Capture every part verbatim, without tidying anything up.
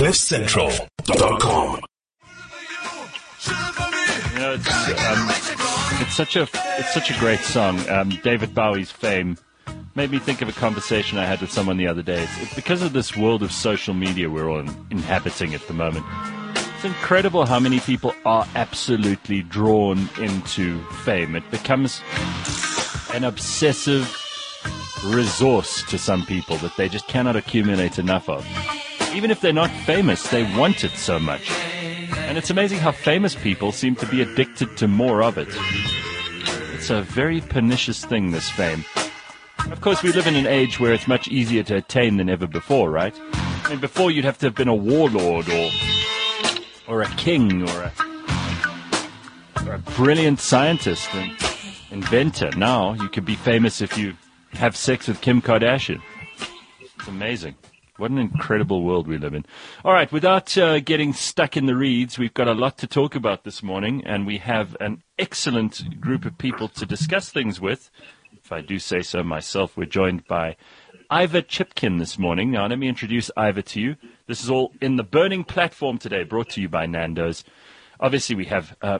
cliff central dot com. You know, it's, um, it's such a it's such a great song. Um, David Bowie's fame made me think of a conversation I had with someone the other day. It's, it's because of this world of social media we're all in, inhabiting at the moment. It's incredible how many people are absolutely drawn into fame. It becomes an obsessive resource to some people that they just cannot accumulate enough of. Even if they're not famous, they want it so much. And it's amazing how famous people seem to be addicted to more of it. It's a very pernicious thing, this fame. Of course, we live in an age where it's much easier to attain than ever before, right? I mean, before you'd have to have been a warlord or or a king or a, or a brilliant scientist and inventor. Now you could be famous if you have sex with Kim Kardashian. It's amazing. What an incredible world we live in. All right, without uh, getting stuck in the reeds, we've got a lot to talk about this morning, and we have an excellent group of people to discuss things with. If I do say so myself, we're joined by Ivor Chipkin this morning. Now, let me introduce Ivor to you. This is all in the Burning Platform today, brought to you by Nando's. Obviously, we have uh,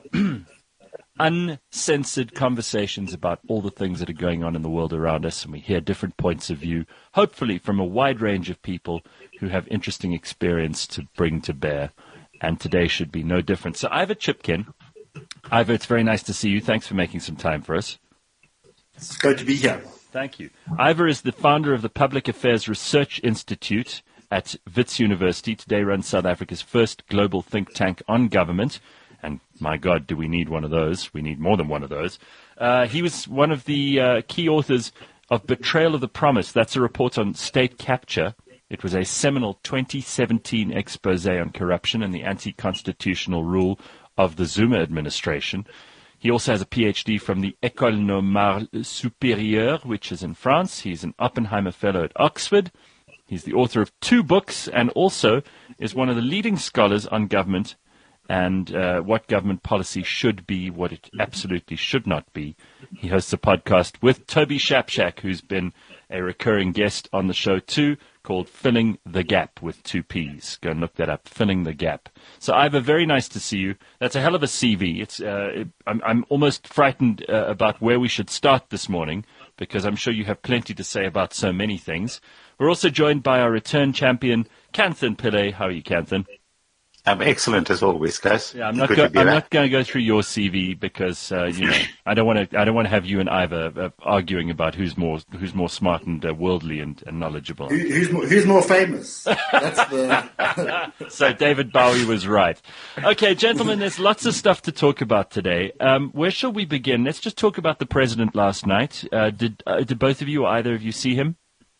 uncensored conversations about all the things that are going on in the world around us, and we hear different points of view, hopefully from a wide range of people who have interesting experience to bring to bear. And today should be no different. So, Ivor Chipkin. Ivor, it's very nice to see you. Thanks for making some time for us. It's great to be here. Thank you. Ivor is the founder of the Public Affairs Research Institute at Wits University. Today runs South Africa's first global think tank on government. And my God, do we need one of those? We need more than one of those. Uh, he was one of the uh, key authors of Betrayal of the Promise. That's a report on state capture. It was a seminal twenty seventeen expose on corruption and the anti-constitutional rule of the Zuma administration. He also has a P H D from the École Normale Supérieure, which is in France. He's an Oppenheimer Fellow at Oxford. He's the author of two books and also is one of the leading scholars on government and uh, what government policy should be, what it absolutely should not be. He hosts a podcast with Toby Shapshak, who's been a recurring guest on the show too, called Filling the Gap with two P's. Go and look that up, Filling the Gap. So, Ivor, very nice to see you. That's a hell of a C V. It's, uh, it, I'm, I'm almost frightened uh, about where we should start this morning, because I'm sure you have plenty to say about so many things. We're also joined by our return champion, Kanthan Pillay. How are you, Kanthan? I'm excellent as always, guys. Yeah, I'm not. Go- I'm not going to go through your C V because uh, you know I don't want to. I don't want to have you and Ivor uh, arguing about who's more who's more smart and uh, worldly and, and knowledgeable. Who, who's more, who's more famous? That's the. So David Bowie was right. Okay, gentlemen, there's lots of stuff to talk about today. Um, where shall we begin? Let's just talk about the president last night. Uh, did uh, did both of you or either of you see him?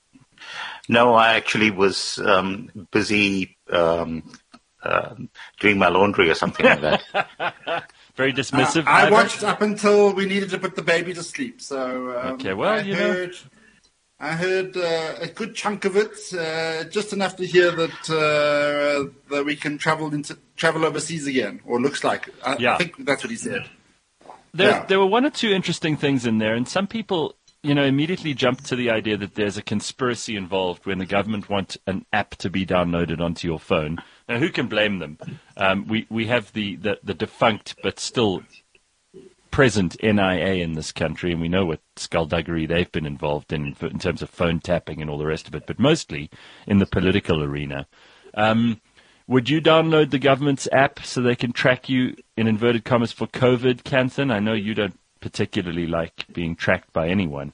No, I actually was um, busy. Um, Uh, doing my laundry or something like that. Very dismissive. Uh, I watched up until we needed to put the baby to sleep. So um, okay, well, I you heard, know. I heard uh, a good chunk of it, uh, just enough to hear that uh, that we can travel into travel overseas again, or looks like. I, yeah. I think that's what he said. There, yeah. there were one or two interesting things in there, and some people, you know, immediately jumped to the idea that there's a conspiracy involved when the government want an app to be downloaded onto your phone. Now, who can blame them? Um, we, we have the, the, the defunct but still present N I A in this country, and we know what skullduggery they've been involved in in terms of phone tapping and all the rest of it, but mostly in the political arena. Um, would you download the government's app so they can track you, in inverted commas, for COVID, Kanthan? I know you don't particularly like being tracked by anyone.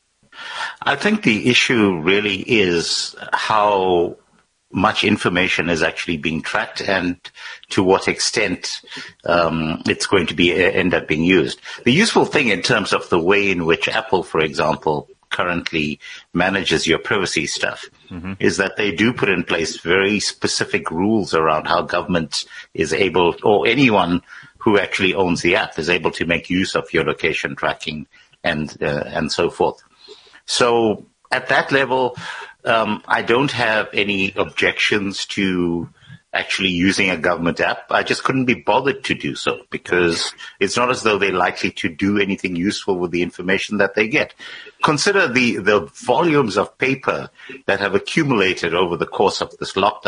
I think the issue really is how much information is actually being tracked and to what extent um, it's going to be uh, end up being used. The useful thing in terms of the way in which Apple, for example, currently manages your privacy stuff mm-hmm. is that they do put in place very specific rules around how government is able, or anyone who actually owns the app is able to make use of your location tracking and uh, and so forth. So at that level, um, I don't have any objections to actually using a government app. I just couldn't be bothered to do so because it's not as though they're likely to do anything useful with the information that they get. Consider the, the volumes of paper that have accumulated over the course of this lockdown.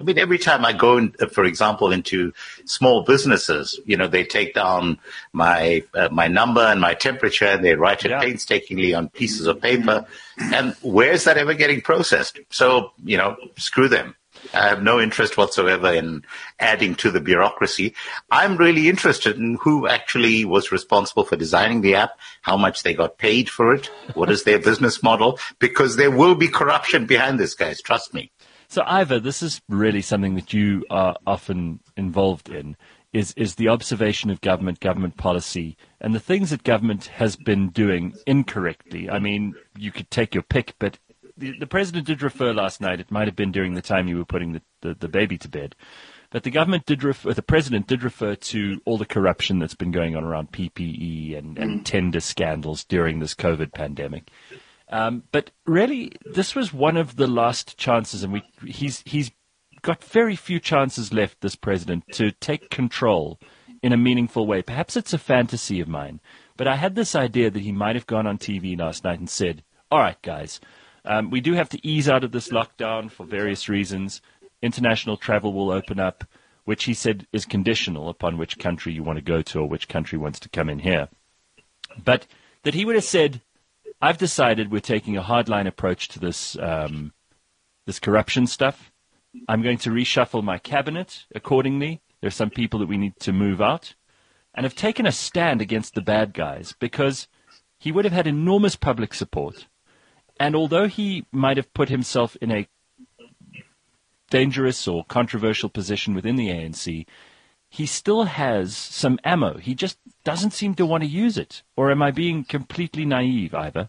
I mean, every time I go, in, for example, into small businesses, you know, they take down my uh, my number and my temperature, and they write it yeah. painstakingly on pieces of paper. And where's that ever getting processed? So, you know, screw them. I have no interest whatsoever in adding to the bureaucracy. I'm really interested in who actually was responsible for designing the app, how much they got paid for it, what is their business model, because there will be corruption behind this, guys. Trust me. So, Ivor, this is really something that you are often involved in, is, is the observation of government, government policy, and the things that government has been doing incorrectly. I mean, you could take your pick, but the, the president did refer last night, it might have been during the time you were putting the, the, the baby to bed, but the government did refer, the president did refer to all the corruption that's been going on around P P E and, and tender scandals during this COVID pandemic. Um, but really, this was one of the last chances, and we, he's he's got very few chances left, this president, to take control in a meaningful way. Perhaps it's a fantasy of mine, but I had this idea that he might have gone on T V last night and said, all right, guys, um, we do have to ease out of this lockdown for various reasons. International travel will open up, which he said is conditional upon which country you want to go to or which country wants to come in here. But that he would have said, I've decided we're taking a hardline approach to this um, this corruption stuff. I'm going to reshuffle my cabinet accordingly. There's some people that we need to move out. And have taken a stand against the bad guys because he would have had enormous public support. And although he might have put himself in a dangerous or controversial position within the A N C, he still has some ammo. He just doesn't seem to want to use it. Or am I being completely naive, Ivor?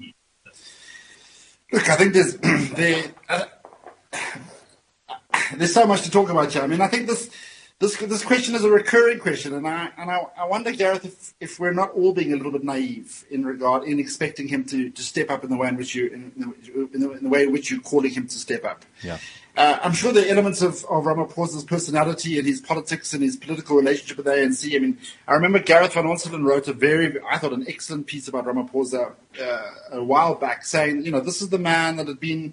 Look, I think there's there, uh, there's so much to talk about here. I mean, I think this this this question is a recurring question, and I and I, I wonder, Gareth, if, if we're not all being a little bit naive in regard in expecting him to, to step up in the way in which you in the, in the, in the way in which you're calling him to step up. Yeah. Uh, I'm sure there are elements of, of Ramaphosa's personality and his politics and his political relationship with the A N C. I mean, I remember Gareth van Onselen wrote a very, I thought, an excellent piece about Ramaphosa uh, a while back, saying, you know, this is the man that had been,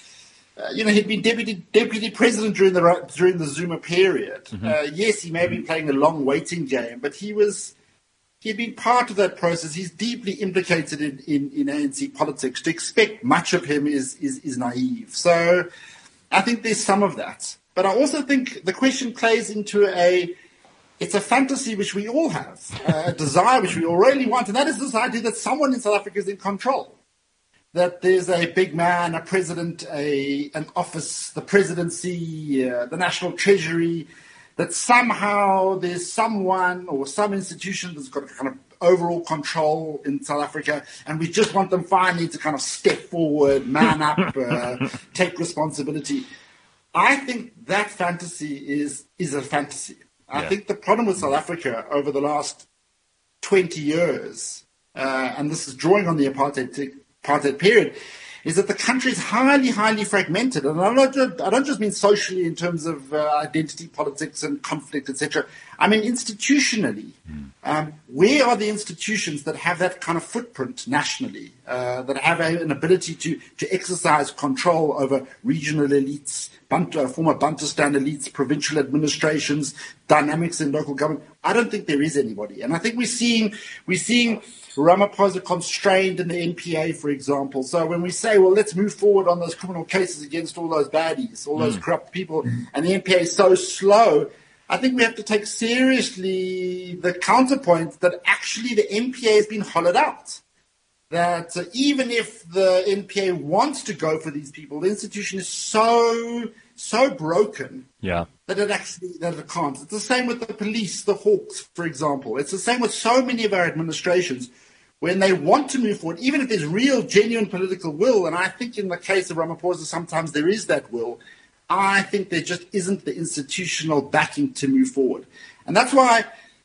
uh, you know, he'd been deputy deputy president during the during the Zuma period. Mm-hmm. Uh, yes, he may have been playing a long waiting game, but he was. He had been part of that process. He's deeply implicated in, in, in A N C politics. To expect much of him is is, is naive. So I think there's some of that. But I also think the question plays into a, it's a fantasy which we all have, a desire which we all really want, and that is this idea that someone in South Africa is in control. That there's a big man, a president, a an office, the presidency, uh, the national treasury, that somehow there's someone or some institution that's got kind of overall control in South Africa, and we just want them finally to kind of step forward, man up, uh, take responsibility. I think that fantasy is is a fantasy. I yeah. think the problem with South Africa over the last twenty years, uh, and this is drawing on the apartheid, apartheid period, is that the country is highly, highly fragmented. And I don't, I don't just mean socially in terms of uh, identity politics and conflict, et cetera. I mean institutionally. Mm. Um, where are the institutions that have that kind of footprint nationally, uh, that have a, an ability to, to exercise control over regional elites, Bantu, uh, former Bantustan elites, provincial administrations, dynamics in local government? I don't think there is anybody. And I think we're seeing, we're seeing Ramaphosa constrained in the N P A, for example. So when we say, well, let's move forward on those criminal cases against all those baddies, all mm. those corrupt people, and the N P A is so slow, I think we have to take seriously the counterpoint that actually the N P A has been hollowed out. That uh, even if the N P A wants to go for these people, the institution is so so broken yeah. that it actually that it can't. It's the same with the police, the Hawks, for example. It's the same with so many of our administrations. When they want to move forward, even if there's real, genuine political will, and I think in the case of Ramaphosa, sometimes there is that will, I think there just isn't the institutional backing to move forward. And that's why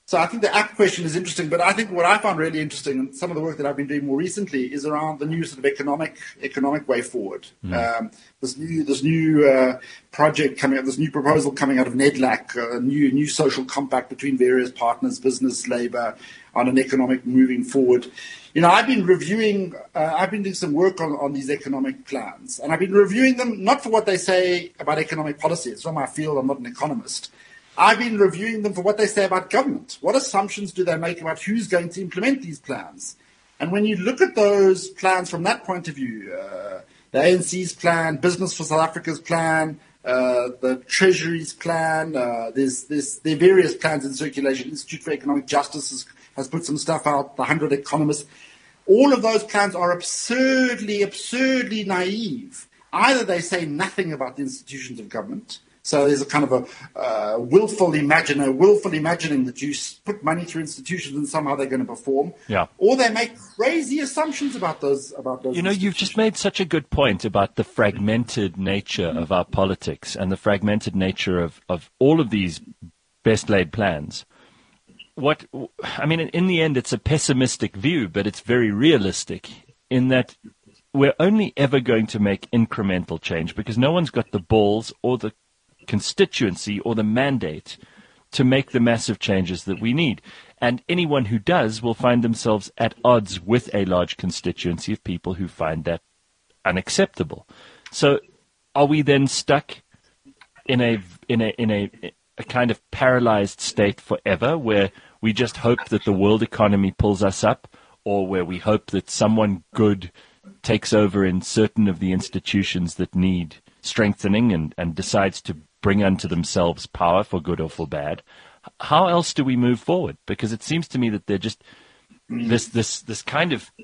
So I think the app question is interesting, but I think what I found really interesting, and some of the work that I've been doing more recently, is around the new sort of economic economic way forward. Mm. Um, this new this new uh, project coming up, this new proposal coming out of NEDLAC, a new new social compact between various partners, business, labour, on an economic moving forward. You know, I've been reviewing, uh, I've been doing some work on, on these economic plans, and I've been reviewing them not for what they say about economic policy. It's not my field. I'm not an economist. I've been reviewing them for what they say about government. What assumptions do they make about who's going to implement these plans? And when you look at those plans from that point of view, uh, the A N C's plan, Business for South Africa's plan, uh, the Treasury's plan, uh, there's, there's, there are various plans in circulation. Institute for Economic Justice has, has put some stuff out, the one hundred Economists. All of those plans are absurdly, absurdly naive. Either they say nothing about the institutions of government. So there's a kind of a uh, willful imaginer, willful imagining that you put money through institutions and somehow they're going to perform. Yeah. Or they make crazy assumptions about those about those. You know, you've just made such a good point about the fragmented nature of our politics and the fragmented nature of, of all of these best laid plans. What I mean, in the end, it's a pessimistic view, but it's very realistic in that we're only ever going to make incremental change because no one's got the balls or the constituency or the mandate to make the massive changes that we need. And anyone who does will find themselves at odds with a large constituency of people who find that unacceptable. So are we then stuck in a in a in a, a kind of paralyzed state forever where we just hope that the world economy pulls us up, or where we hope that someone good takes over in certain of the institutions that need strengthening and, and decides to bring unto themselves power for good or for bad? How else do we move forward? Because it seems to me that they're just this this this kind of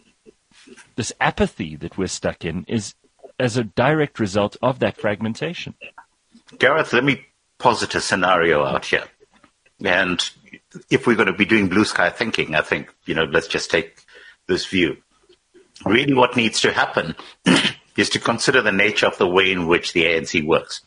this apathy that we're stuck in is as a direct result of that fragmentation. Gareth, let me posit a scenario out here. And if we're going to be doing blue sky thinking, I think, you know, let's just take this view. Really what needs to happen is to consider the nature of the way in which the A N C works.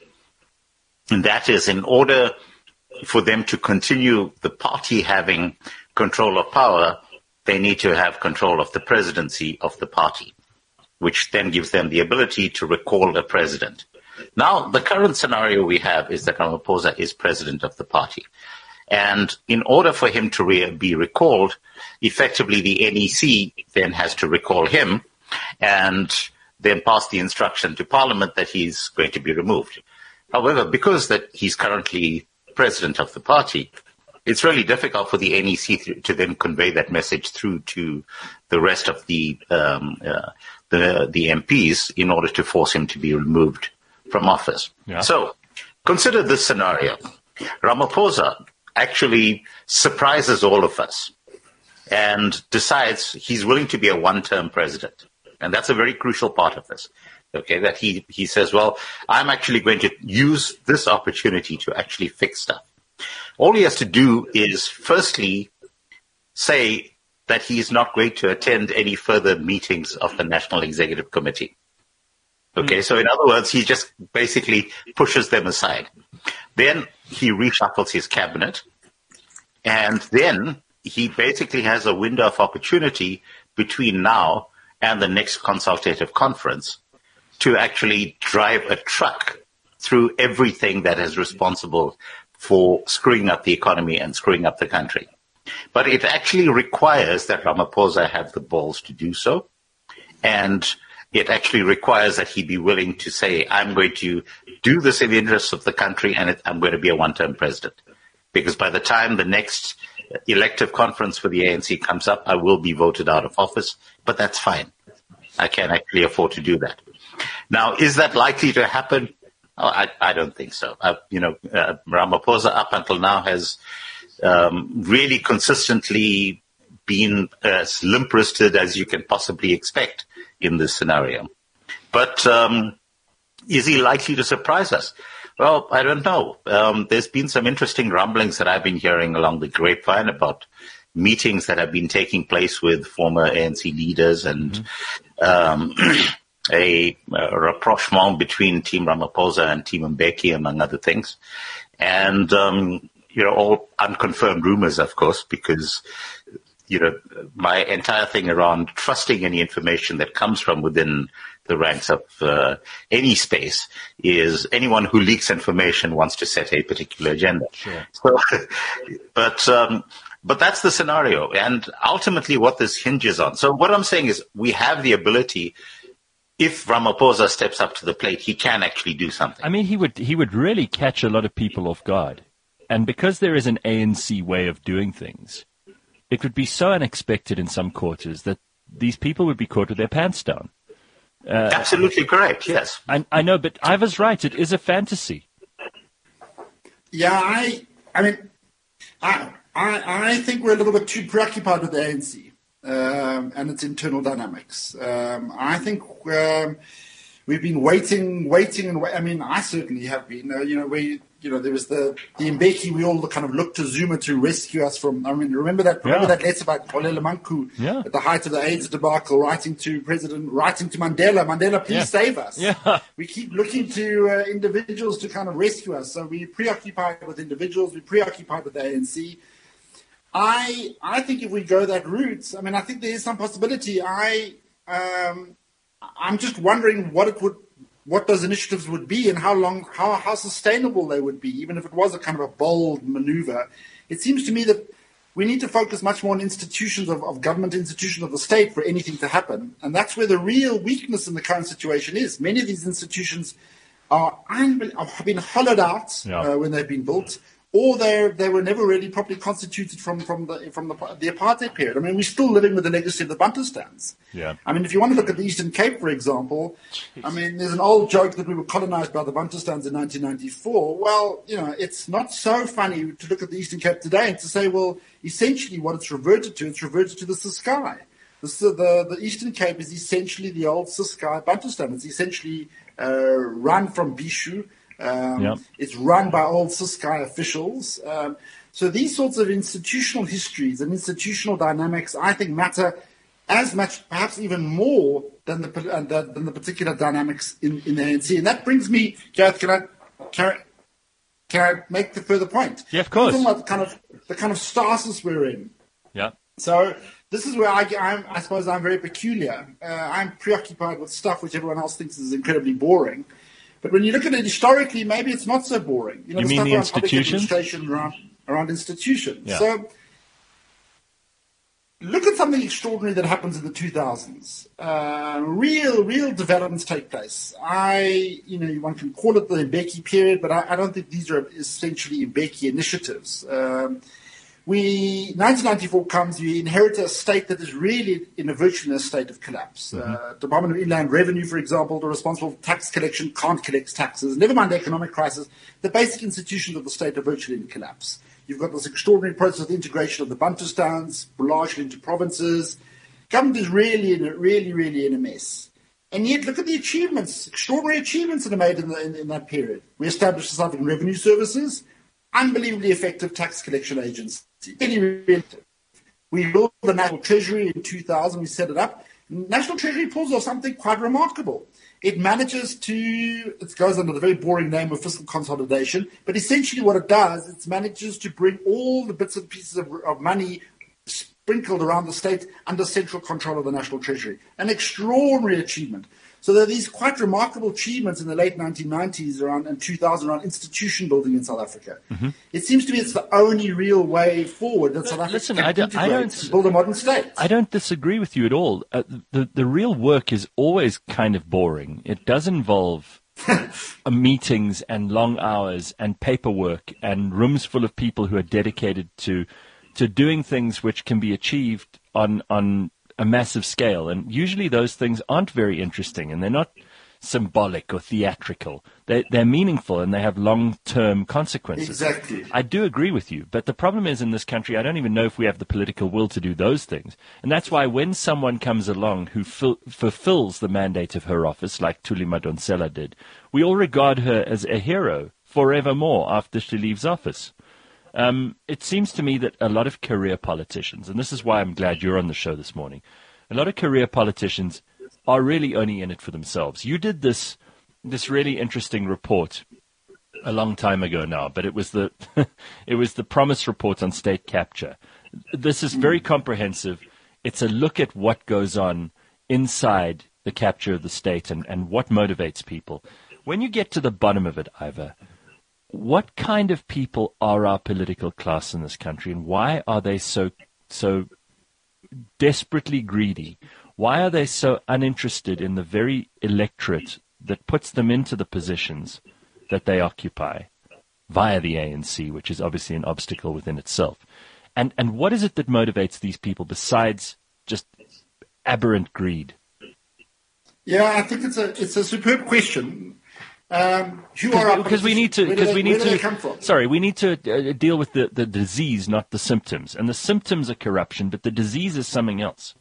And that is, in order for them to continue the party having control of power, they need to have control of the presidency of the party, which then gives them the ability to recall a president. Now, the current scenario we have is that Ramaphosa is president of the party. And in order for him to re- be recalled, effectively the N E C then has to recall him and then pass the instruction to Parliament that he's going to be removed. However, because that he's currently president of the party, it's really difficult for the N E C to, to then convey that message through to the rest of the, um, uh, the the M Ps in order to force him to be removed from office. Yeah. So consider this scenario. Ramaphosa actually surprises all of us and decides he's willing to be a one-term president. And that's a very crucial part of this. Okay, that he, he says, well, I'm actually going to use this opportunity to actually fix stuff. All he has to do is firstly say that he is not going to attend any further meetings of the National Executive Committee. Okay, mm. So in other words, he just basically pushes them aside. Then he reshuffles his cabinet, and then he basically has a window of opportunity between now and the next consultative conference to actually drive a truck through everything that is responsible for screwing up the economy and screwing up the country. But it actually requires that Ramaphosa have the balls to do so, and it actually requires that he be willing to say, I'm going to do this in the interests of the country, and it, I'm going to be a one-term president. Because by the time the next elective conference for the A N C comes up, I will be voted out of office, but that's fine. I can actually afford to do that. Now, is that likely to happen? Oh, I, I don't think so. Uh, you know, uh, Ramaphosa up until now has um, really consistently been as limp-wristed as you can possibly expect in this scenario. But um, is he likely to surprise us? Well, I don't know. Um, there's been some interesting rumblings that I've been hearing along the grapevine about meetings that have been taking place with former A N C leaders and mm-hmm. um, a, a rapprochement between Team Ramaphosa and Team Mbeki, among other things. And um, you know, all unconfirmed rumors, of course, because, you know, my entire thing around trusting any information that comes from within the ranks of uh, any space is anyone who leaks information wants to set a particular agenda. Sure. So, but um, but that's the scenario, and ultimately what this hinges on. So what I'm saying is we have the ability. If Ramaphosa steps up to the plate, he can actually do something. I mean, he would he would really catch a lot of people off guard. And because there is an A N C way of doing things, it would be so unexpected in some quarters that these people would be caught with their pants down. Uh, Absolutely correct, yes. I, I know, but Ivar's right. It is a fantasy. Yeah, I I mean, I, I, I think we're a little bit too preoccupied with the A N C um, and its internal dynamics. Um, I think um, we've been waiting, waiting, and wait. I mean, I certainly have been. Uh, you know, we... You know, there was the, the Mbeki, we all kind of looked to Zuma to rescue us from. I mean, remember that remember Yeah. that letter by Kolele Manku Yeah. at the height of the AIDS debacle, writing to President, writing to Mandela, Mandela, please Yeah. save us. Yeah. We keep looking to uh, individuals to kind of rescue us. So we're preoccupied with individuals, we're preoccupied with the A N C. I I think if we go that route, I mean, I think there is some possibility. I um, I'm just wondering what it would. What those initiatives would be and how long, how, how sustainable they would be, even if it was a kind of a bold maneuver. It seems to me that we need to focus much more on institutions of, of government, institutions of the state for anything to happen. And that's where the real weakness in the current situation is. Many of these institutions are unbe- have been hollowed out Yeah. uh, when they've been built, or they they were never really properly constituted from, from the from the, the apartheid period. I mean, we're still living with the legacy of the Bantustans. Yeah. I mean, if you want to look at the Eastern Cape, for example, I mean, there's an old joke that we were colonized by the Bantustans in nineteen ninety-four. Well, you know, it's not so funny to look at the Eastern Cape today and to say, well, essentially what it's reverted to, it's reverted to the Ciskei. The, the, the Eastern Cape is essentially the old Ciskei Bantustan. It's essentially uh, run from Bishu. Um, Yep. It's run by old Ciskei officials. Um, so these sorts of institutional histories and institutional dynamics, I think, matter as much, perhaps even more, than the uh, than the particular dynamics in, in the A N C. And that brings me, Gareth, can I, can I, can I make the further point? Yeah, of course. I'm talking about the kind of, the kind of stasis we're in. Yeah. So this is where I, I'm, I suppose I'm very peculiar. Uh, I'm preoccupied with stuff which everyone else thinks is incredibly boring. But when you look at it historically, maybe it's not so boring. You, know, You the mean stuff the around public institutions? administration, around, around institutions. Yeah. So look at something extraordinary that happens in the two thousands. Uh, real, real developments take place. I, you know, one can call it the Mbeki period, but I, I don't think these are essentially Mbeki initiatives. Um, We, nineteen ninety-four comes, you inherit a state that is really in a virtually a state of collapse. Mm-hmm. Uh, Department of Inland Revenue, for example, the responsible for tax collection, can't collect taxes. Never mind the economic crisis, the basic institutions of the state are virtually in collapse. You've got this extraordinary process of integration of the Bantustans, largely into provinces. Government is really, in a, really, really in a mess. And yet, look at the achievements, extraordinary achievements that are made in, the, in, in that period. We established the South African Revenue Services, unbelievably effective tax collection agency. We built the National Treasury in two thousand, we set it up. National Treasury pulls off something quite remarkable. It manages to, it goes under the very boring name of fiscal consolidation, but essentially what it does, it manages to bring all the bits and pieces of, of money sprinkled around the state under central control of the National Treasury. An extraordinary achievement. So there are these quite remarkable achievements in the late nineteen nineties around and two thousand around institution building in South Africa. Mm-hmm. It seems to me it's the only real way forward that South Africa Listen, can I don't, I integrate don't and build a modern state. I don't disagree with you at all. Uh, the the real work is always kind of boring. It does involve meetings and long hours and paperwork and rooms full of people who are dedicated to to doing things which can be achieved on on a massive scale. And usually those things aren't very interesting and they're not symbolic or theatrical. They, they're meaningful and they have long-term consequences. Exactly. I do agree with you. But the problem is in this country, I don't even know if we have the political will to do those things. And that's why when someone comes along who fil- fulfills the mandate of her office, like Thuli Madonsela did, we all regard her as a hero forevermore after she leaves office. Um, it seems to me that a lot of career politicians, and this is why I'm glad you're on the show this morning, a lot of career politicians are really only in it for themselves. You did this this really interesting report a long time ago now, but it was the it was the Promise Report on state capture. This is very comprehensive. It's a look at what goes on inside the capture of the state and, and what motivates people. When you get to the bottom of it, Ivor, what kind of people are our political class in this country, and why are they so so desperately greedy? Why are they so uninterested in the very electorate that puts them into the positions that they occupy via the A N C, which is obviously an obstacle within itself? And and what is it that motivates these people besides just aberrant greed? Yeah, I think it's a it's a superb question. Um, who are our because we need to because we need where do they to come from? sorry we need to uh, deal with the, the disease, not the symptoms. And the symptoms are corruption, but the disease is something else.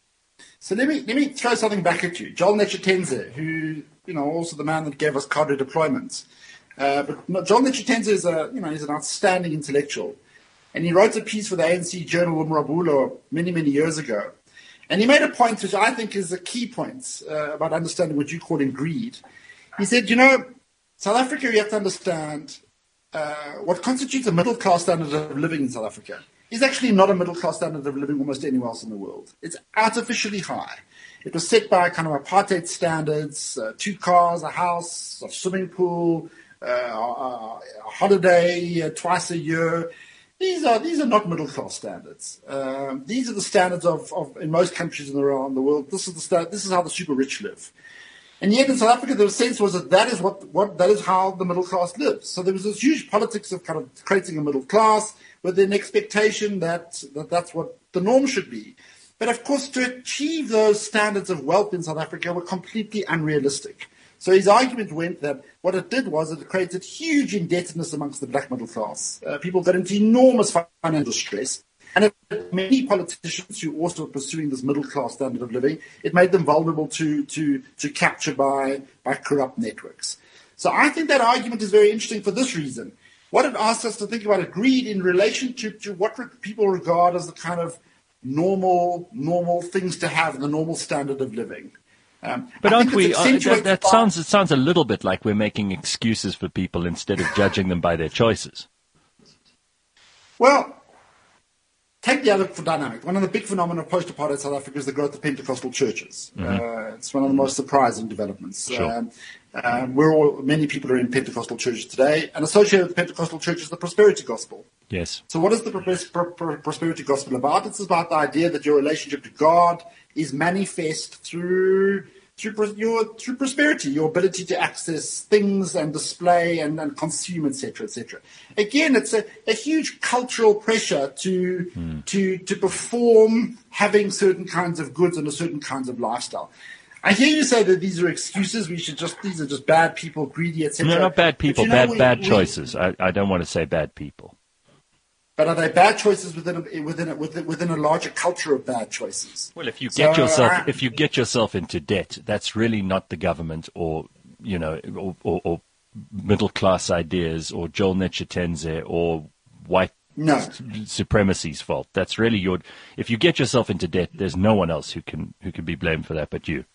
So let me let me throw something back at you. Joel Netshitenzhe, who you know also the man that gave us card redeployment. Uh, but no, Joel Netshitenzhe is a you know he's an outstanding intellectual, and he wrote a piece for the A N C journal Umrabulo many many years ago, and he made a point which I think is a key point uh, about understanding what you call in greed. He said, you know, South Africa, you have to understand uh, what constitutes a middle-class standard of living in South Africa is actually not a middle-class standard of living almost anywhere else in the world. It's artificially high. It was set by kind of apartheid standards, uh, two cars, a house, a swimming pool, uh, a holiday uh, twice a year. These are these are not middle-class standards. Um, these are the standards of, of in most countries in the, around the world. This is the sta- this is how the super rich live. And yet in South Africa, the sense was that that is what, what that is how the middle class lives. So there was this huge politics of kind of creating a middle class with an expectation that, that that's what the norm should be. But of course, to achieve those standards of wealth in South Africa were completely unrealistic. So his argument went that what it did was it created huge indebtedness amongst the black middle class. Uh, people got into enormous financial stress. And it, many politicians who also were pursuing this middle-class standard of living, it made them vulnerable to, to, to capture by, by corrupt networks. So I think that argument is very interesting for this reason. What it asks us to think about is greed in relation to, to what people regard as the kind of normal normal things to have, the normal standard of living. Um, but aren't we? Uh, that that by, sounds it sounds a little bit like we're making excuses for people instead of judging them by their choices. Well, take the other dynamic. One of the big phenomena of post-apartheid South Africa is the growth of Pentecostal churches. Mm-hmm. Uh, it's one of the most surprising developments. Sure. Um, um, we're all, many people are in Pentecostal churches today, and associated with Pentecostal churches is the prosperity gospel. Yes. So what is the pro- pro- prosperity gospel about? It's about the idea that your relationship to God is manifest through through your through prosperity, your ability to access things and display and, and consume, et cetera, et cetera. Again, it's a, a huge cultural pressure to mm. to to perform having certain kinds of goods and a certain kinds of lifestyle. I hear you say that these are excuses. We should just these are just bad people, greedy, et cetera. No, not bad people, you know, bad we, bad we, choices. I, I don't want to say bad people. But are they bad choices within a, within a, within within a larger culture of bad choices? Well, if you so, get yourself uh, if you get yourself into debt, that's really not the government or you know or, or, or middle class ideas or Joel Netshitenzhe or white no. supremacy's fault. That's really your. If you get yourself into debt, there's no one else who can who can be blamed for that but you.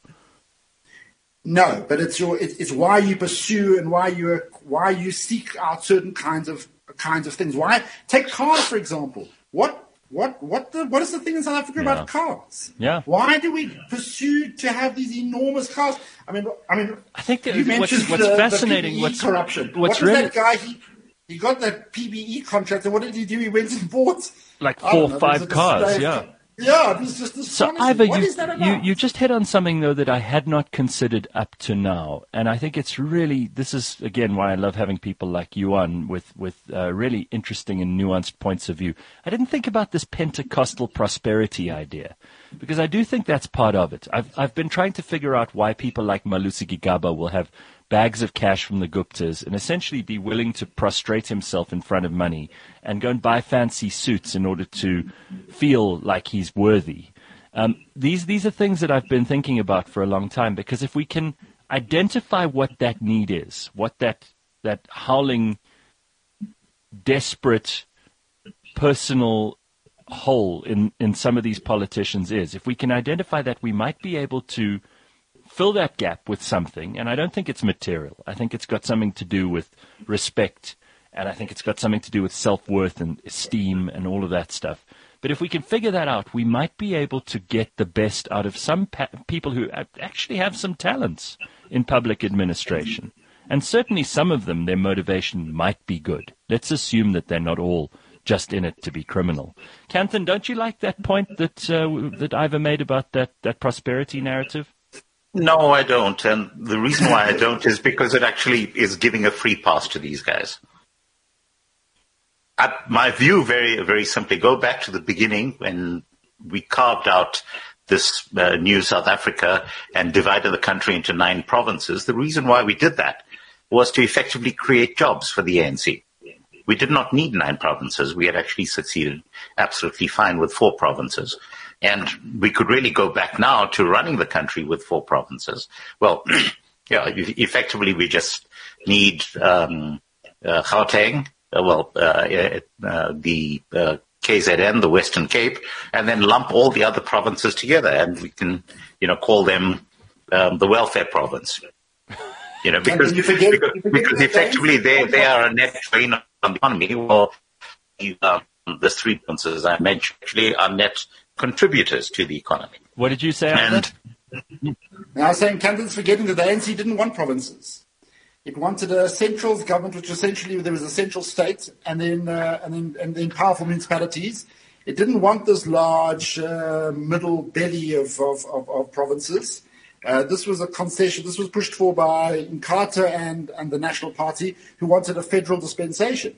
No, but it's your it's, it's why you pursue and why you why you seek out certain kinds of kinds of things. Why take cars for example? What what what the what is the thing in South Africa yeah. about cars? Yeah. Why do we pursue to have these enormous cars? I mean, I mean, I think that you mentioned what's, what's the, fascinating, the P B E what's corruption. What's what was really that guy? He he got that P B E contract, and what did he do? He went and bought like four or five cars. Yeah. Yeah, it was just so, astonishing. Ivor, what you, is that about? you you just hit on something though that I had not considered up to now, and I think it's really this is again why I love having people like you on with with uh, really interesting and nuanced points of view. I didn't think about this Pentecostal prosperity idea because I do think that's part of it. I've I've been trying to figure out why people like Malusi Gigaba will have bags of cash from the Guptas and essentially be willing to prostrate himself in front of money and go and buy fancy suits in order to feel like he's worthy. Um, these these are things that I've been thinking about for a long time because if we can identify what that need is, what that that howling, desperate, personal hole in, in some of these politicians is, if we can identify that, we might be able to fill that gap with something, and I don't think it's material. I think it's got something to do with respect, and I think it's got something to do with self-worth and esteem and all of that stuff. But if we can figure that out, we might be able to get the best out of some pa- people who actually have some talents in public administration. And certainly some of them, their motivation might be good. Let's assume that they're not all just in it to be criminal. Kanthan, don't you like that point that uh, that Ivor made about that, that prosperity narrative? No, I don't. And the reason why I don't is because it actually is giving a free pass to these guys. I, my view, very, very simply, go back to the beginning when we carved out this uh, new South Africa and divided the country into nine provinces. The reason why we did that was to effectively create jobs for the A N C. We did not need nine provinces. We had actually succeeded absolutely fine with four provinces. And we could really go back now to running the country with four provinces. Well, yeah, effectively we just need um, uh, Gauteng, uh, well, uh, uh, the uh, K Z N, the Western Cape, and then lump all the other provinces together, and we can, you know, call them um, the welfare province. You know, because you forget, because, you forget because effectively they they are a net drain on the economy. Well, um, the three provinces I mentioned actually are net contributors to the economy. What did you say? And now, I was saying Kanthan's forgetting that the A N C didn't want provinces. It wanted a central government, which essentially there was a central state, and then uh, and then and then powerful municipalities. It didn't want this large uh, middle belly of of, of, of provinces. Uh, this was a concession. This was pushed for by Nkatha and and the National Party, who wanted a federal dispensation.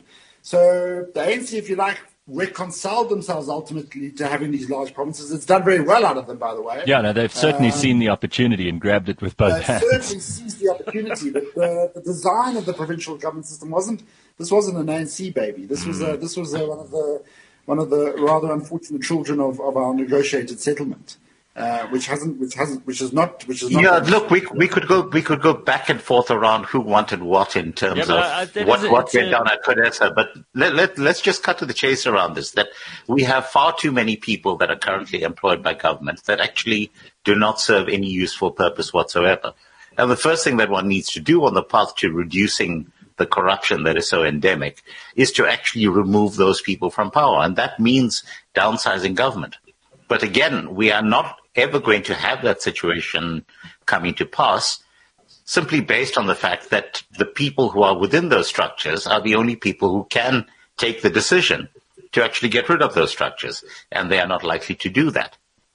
So the A N C, if you like, reconciled themselves ultimately to having these large provinces. It's done very well out of them, by the way. Yeah, no, they've certainly um, seen the opportunity and grabbed it with both They've hands. certainly seized the opportunity, but the, the design of the provincial government system wasn't. This wasn't an A N C baby. This was a, this was a, one of the one of the rather unfortunate children of, of our negotiated settlement. Uh, which hasn't, which hasn't, which is not, which is not. Yeah, look, we we could go we could go back and forth around who wanted what in terms yeah, of I, I, what a, what went a, down at CODESA. But let, let let's just cut to the chase around this. That we have far too many people that are currently employed by government that actually do not serve any useful purpose whatsoever. And the first thing that one needs to do on the path to reducing the corruption that is so endemic is to actually remove those people from power, and that means downsizing government. But again, we are not ever going to have that situation coming to pass simply based on the fact that the people who are within those structures are the only people who can take the decision to actually get rid of those structures, and they are not likely to do that.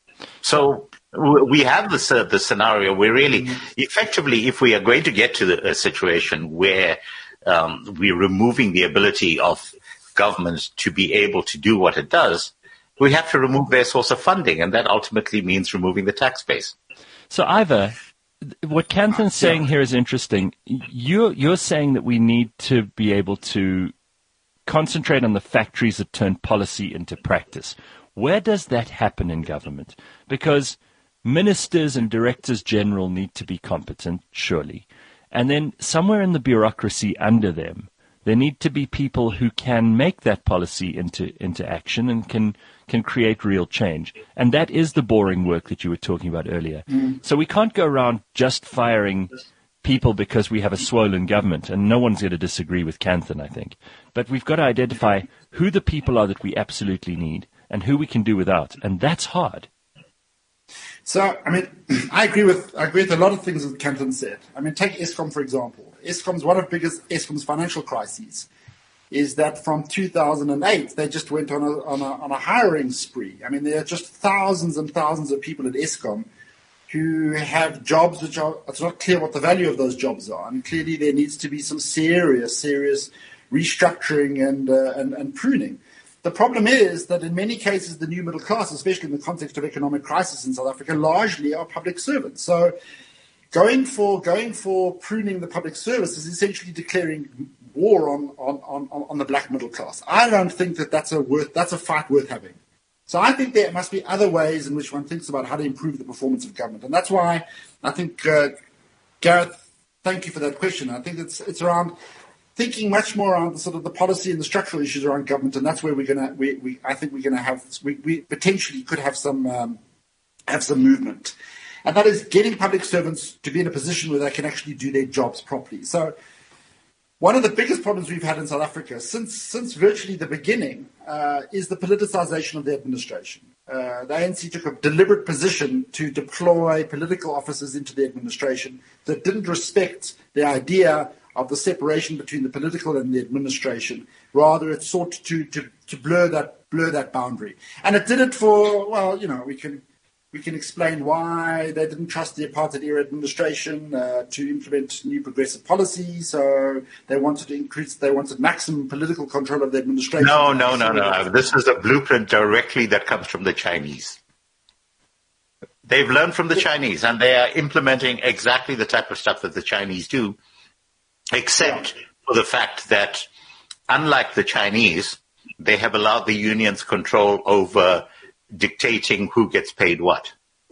So we have this, uh, the scenario where really, effectively, if we are going to get to the, a situation where um, we're removing the ability of government to be able to do what it does, we have to remove their source of funding, and that ultimately means removing the tax base. So, Ivor, what Kanthan's saying yeah. here is interesting. You're, you're saying that we need to be able to concentrate on the factories that turn policy into practice. Where does that happen in government? Because ministers and directors general need to be competent, surely. And then somewhere in the bureaucracy under them, there need to be people who can make that policy into, into action and can, can create real change. And that is the boring work that you were talking about earlier. Mm. So we can't go around just firing people because we have a swollen government, and no one's going to disagree with Kanthan, I think. But we've got to identify who the people are that we absolutely need and who we can do without, and that's hard. So, I mean, I agree with I agree with a lot of things that Kanthan said. I mean, take Eskom, for example. Eskom's one of the biggest Eskom's financial crises is that from two thousand eight, they just went on a, on a, on a hiring spree. I mean, there are just thousands and thousands of people at Eskom who have jobs which are, it's not clear what the value of those jobs are. And clearly there needs to be some serious, serious restructuring and, uh, and, and pruning. The problem is that in many cases, the new middle class, especially in the context of economic crisis in South Africa, largely are public servants. So going for going for pruning the public service is essentially declaring war on, on, on, on the black middle class. I don't think that that's a worth that's a fight worth having. So I think there must be other ways in which one thinks about how to improve the performance of government. And that's why I think, uh, Gareth, thank you for that question. I think it's it's around thinking much more around the sort of the policy and the structural issues around government, and that's where we're gonna. We, we I think we're gonna have. We, we potentially could have some um, have some movement. and that is getting public servants to be in a position where they can actually do their jobs properly. So one of the biggest problems we've had in South Africa since since virtually the beginning uh, is the politicization of the administration. Uh, the A N C took a deliberate position to deploy political officers into the administration that didn't respect the idea of the separation between the political and the administration. Rather, it sought to, to, to blur that blur that boundary. And it did it for, well, you know, we can we can explain why they didn't trust the apartheid-era administration uh, to implement new progressive policies. So they wanted to increase, they wanted maximum political control of the administration. No, no, no, no. This is a blueprint directly that comes from the Chinese. They've learned from the Chinese, and they are implementing exactly the type of stuff that the Chinese do, except for the fact that, unlike the Chinese, they have allowed the unions control over dictating who gets paid what.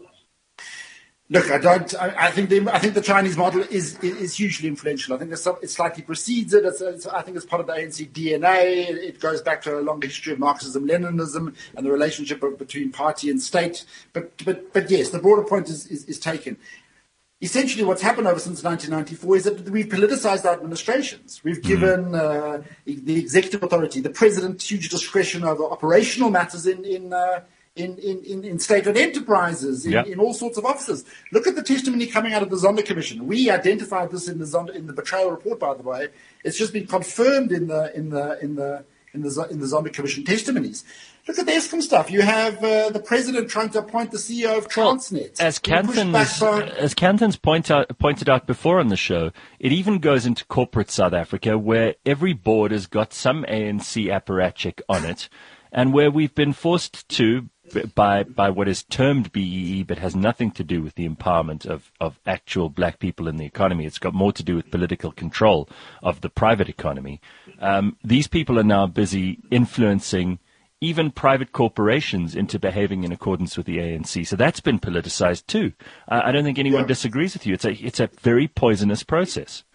Look, I don't. I, I think the I think the Chinese model is is, is hugely influential. I think some, it slightly precedes it. It's, it's, I think it's part of the A N C D N A. It goes back to a long history of Marxism, Leninism, and the relationship of, between party and state. But but but yes, the broader point is is, is taken. Essentially, what's happened over since nineteen ninety-four is that we've politicized our administrations. We've given uh, the executive authority, the president, huge discretion over operational matters in in uh, in, in, in state-owned enterprises, in, yep. in all sorts of offices. Look at the testimony coming out of the Zondo Commission. We identified this in the Zondo, in the betrayal report, by the way. It's just been confirmed in the in the in the in the in the Zondo Commission testimonies. Look at the Eskom stuff. You have uh, the president trying to appoint the C E O of Transnet. Well, as Canton's, as Canton's point out, pointed out before on the show, it even goes into corporate South Africa, where every board has got some A N C apparatchik on it, and where we've been forced to, by by what is termed B E E, but has nothing to do with the empowerment of, of actual black people in the economy. It's got more to do with political control of the private economy. Um, these people are now busy influencing even private corporations into behaving in accordance with the A N C. So that's been politicized too. Uh, I don't think anyone yeah. disagrees with you. It's a it's a very poisonous process.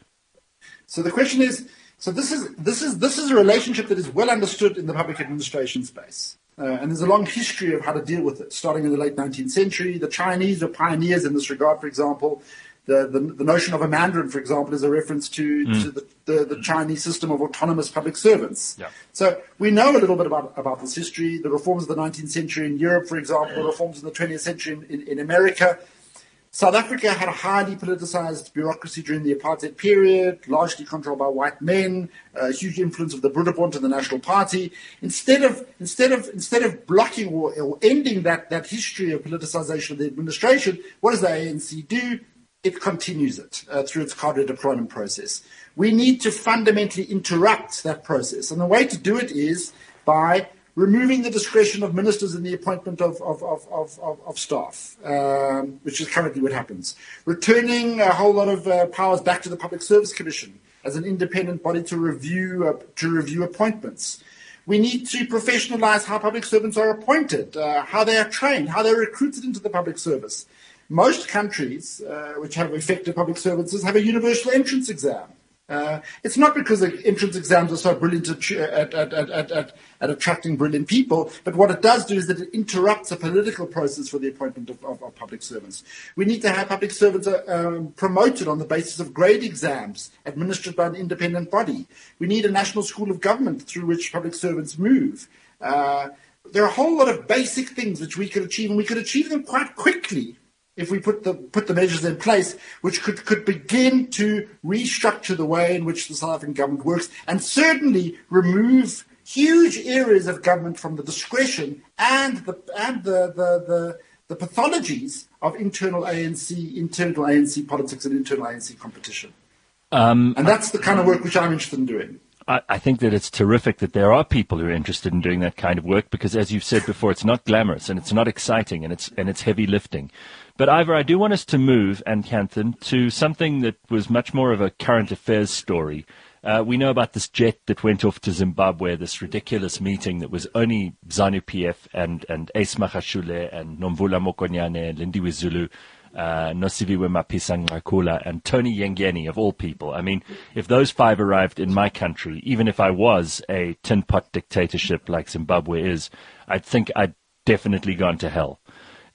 So the question is, so this is this is this is a relationship that is well understood in the public administration space. Uh, and there's a long history of how to deal with it, starting in the late nineteenth century. The Chinese were pioneers in this regard, for example. The, the, the notion of a Mandarin, for example, is a reference to, mm. to the, the, the Chinese system of autonomous public servants. Yeah. So we know a little bit about, about this history, the reforms of the nineteenth century in Europe, for example, the reforms in the twentieth century in, in, in America. South Africa had a highly politicized bureaucracy during the apartheid period, largely controlled by white men, a huge influence of the Broederbond and the National Party. Instead of instead of instead of blocking or, or ending that, that history of politicization of the administration, what does the A N C do? It continues it uh, through its cadre deployment process. We need to fundamentally interrupt that process. And the way to do it is by removing the discretion of ministers in the appointment of, of, of, of, of, of staff, um, which is currently what happens. Returning a whole lot of uh, powers back to the Public Service Commission as an independent body to review, uh, to review appointments. We need to professionalize how public servants are appointed, uh, how they are trained, how they're recruited into the public service. Most countries uh, which have effective public services have a universal entrance exam. Uh, it's not because the entrance exams are so brilliant at, at, at, at, at, at attracting brilliant people, but what it does do is that it interrupts a political process for the appointment of, of, of public servants. We need to have public servants uh, um, promoted on the basis of grade exams administered by an independent body. We need a national school of government through which public servants move. Uh, there are a whole lot of basic things which we could achieve, and we could achieve them quite quickly if we put the put the measures in place, which could, could begin to restructure the way in which the South African government works, and certainly remove huge areas of government from the discretion and the and the the, the, the pathologies of internal A N C, internal A N C politics and internal A N C competition. Um, and that's the kind of work which I'm interested in doing. I think that it's terrific that there are people who are interested in doing that kind of work because, as you've said before, it's not glamorous and it's not exciting and it's and it's heavy lifting. But, Ivor, I do want us to move, and Canton, to something that was much more of a current affairs story. Uh, we know about this jet that went off to Zimbabwe, this ridiculous meeting that was only ZANU-P F and, and Ace Magashule and Nomvula Mokonyane and Lindiwe Zulu, Uh, Nosiviwe Mapisa-Nqakula and Tony Yengeni, of all people. I mean, if those five arrived in my country, even if I was a tin pot dictatorship like Zimbabwe is, I'd think I'd definitely gone to hell.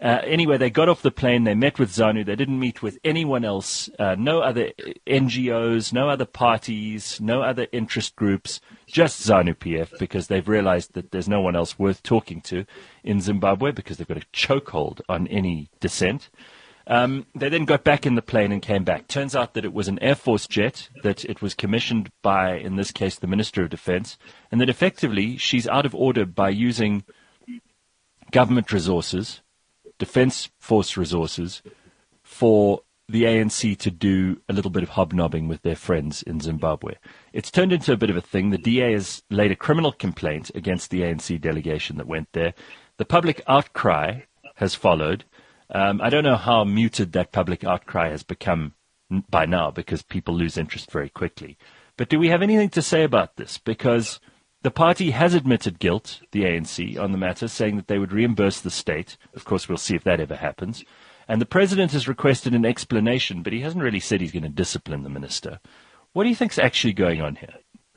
Uh, anyway, they got off the plane, they met with ZANU, they didn't meet with anyone else, uh, no other N G Os, no other parties, no other interest groups, just ZANU P F, because they've realized that there's no one else worth talking to in Zimbabwe because they've got a chokehold on any dissent. Um, they then got back in the plane and came back. Turns out that it was an Air Force jet, that it was commissioned by, in this case, the Minister of Defense, and that effectively she's out of order by using government resources, Defense Force resources, for the A N C to do a little bit of hobnobbing with their friends in Zimbabwe. It's turned into a bit of a thing. The D A has laid a criminal complaint against the A N C delegation that went there. The public outcry has followed. Um, I don't know how muted that public outcry has become by now because people lose interest very quickly. But do we have anything to say about this? Because the party has admitted guilt, the A N C, on the matter, saying that they would reimburse the state. Of course, we'll see if that ever happens. And the president has requested an explanation, but he hasn't really said he's going to discipline the minister. What do you think's actually going on here?